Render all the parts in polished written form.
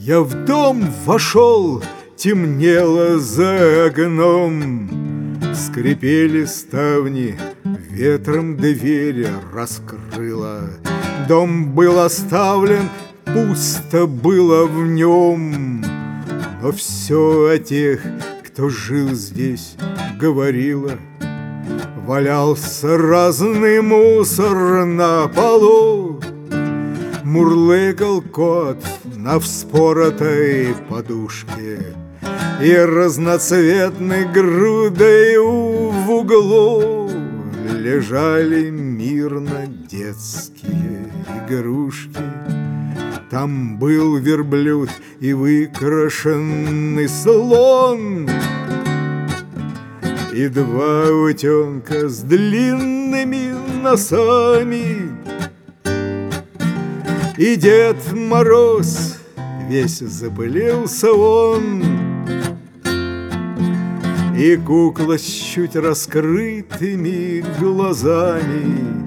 Я в дом вошел, темнело за окном, скрипели ставни, ветром двери раскрыло. Дом был оставлен, пусто было в нем, но все о тех, кто жил здесь, говорило. Валялся разный мусор на полу, мурлыкал кот на вспоротой подушке, и разноцветной грудой в углу лежали мирно детские игрушки. Там был верблюд и выкрашенный слон, и два утенка с длинными носами, и Дед Мороз, весь запылился он, и кукла с чуть раскрытыми глазами,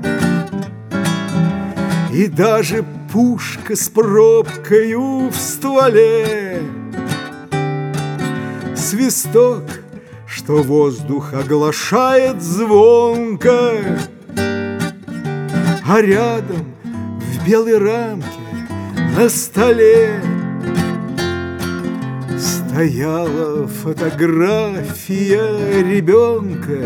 и даже пушка с пробкою в стволе, свисток, что воздух оглашает звонко, а рядом в белой рамке на столе стояла фотография ребенка.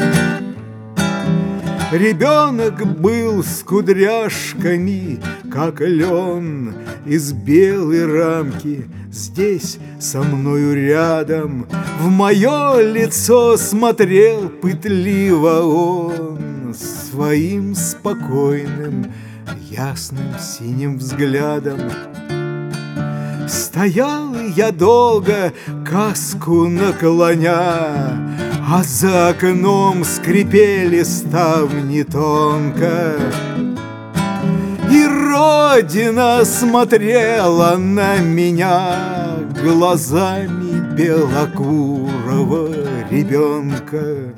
Ребенок был с кудряшками, как лен, из белой рамки. Здесь со мною рядом в мое лицо смотрел пытливо он своим спокойным, ясным синим взглядом. Стоял я долго, каску наклоня, а за окном скрипели ставни тонко. И Родина смотрела на меня глазами белокурого ребенка.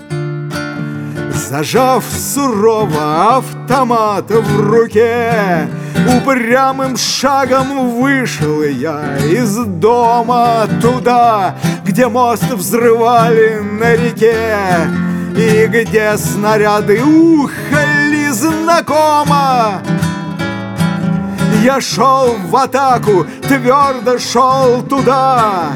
Зажав сурово автомат в руке, упрямым шагом вышел я из дома туда, где мост взрывали на реке, и где снаряды ухали знакомо. Я шел в атаку, твердо шел туда,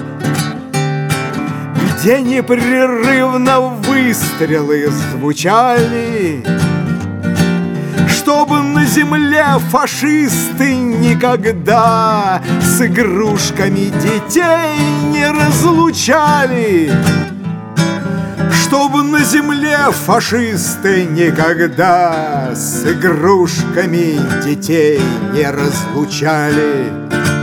где непрерывно выстрелы звучали, чтобы на земле фашисты никогда с игрушками детей не разлучали. Чтобы на земле фашисты никогда с игрушками детей не разлучали.